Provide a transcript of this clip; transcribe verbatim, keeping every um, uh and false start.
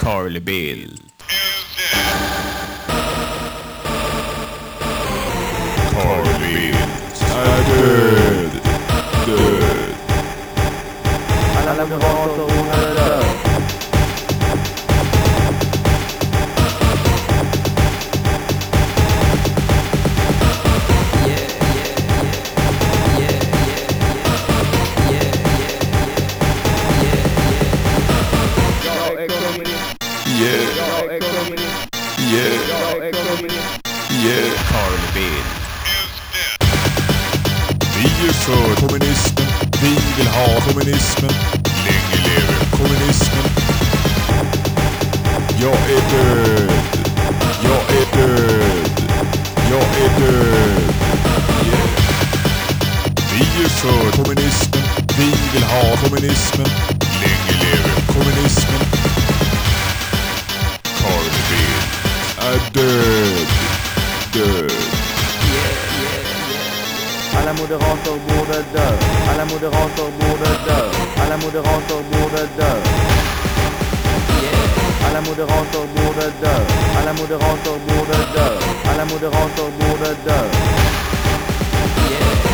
Carl Bildt. Carl Bildt är död, död. Alla moderater är död. Yeah, yeah, yeah, Carl Bildt. Vi är för kommunismen, vi vill ha kommunismen. Länge lever kommunismen. Jag är död, jag är död, jag är död. Yeah. Vi är för kommunismen, vi vill ha kommunismen. Länge lever kommunismen. Carl Bildt är död, död. Alla moderater borde dö. Alla moderater borde dö. Alla moderater borde dö. Alla moderater borde dö. Alla moderater borde dö. Alla moderater borde dö.